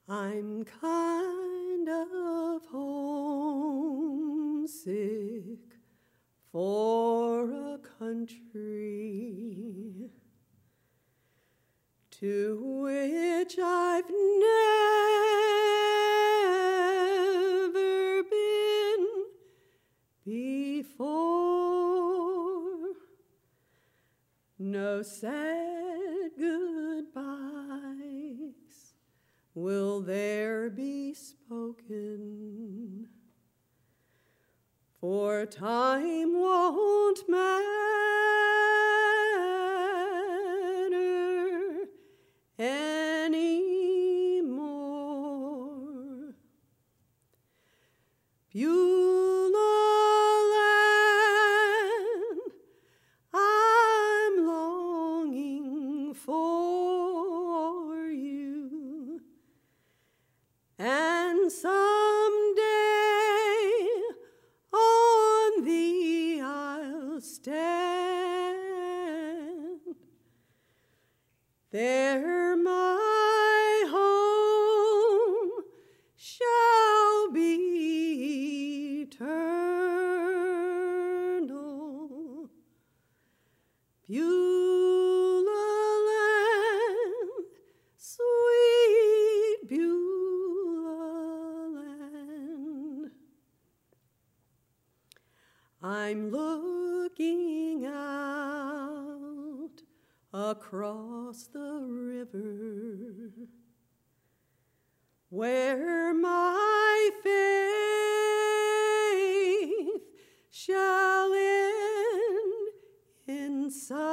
I'm kind of homesick for a country to which I've never been before. No sad goodbyes will there be spoken, for time won't matter anymore. Beulah land, I'm longing for you, and someday on thee I'll stand. There my home shall be eternal. Beulah land, sweet Beulah land. I'm looking out across the river where my faith shall end in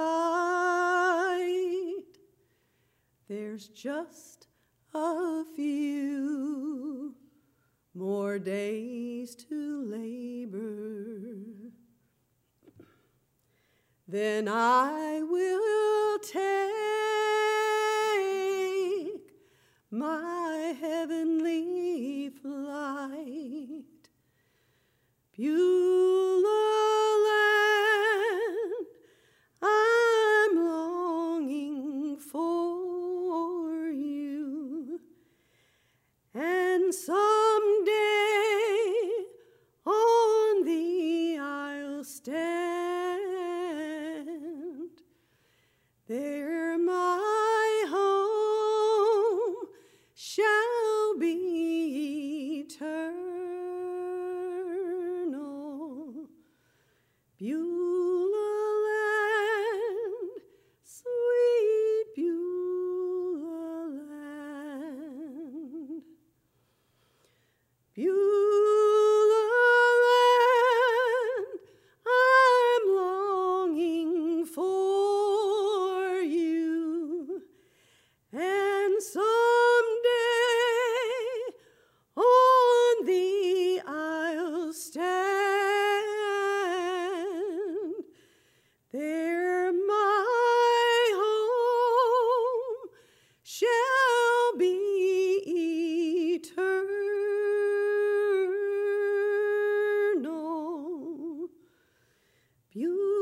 sight. There's just a few more days to labor, then I will take my heavenly flight. Beulah land, I'm longing for you, and someday on thee I'll stand. There my home shall be eternal. Beulah land, sweet Beulah land. Beulah land, I'm longing for you, and someday on thee I'll stand. There my home shall be eternal. Beautiful.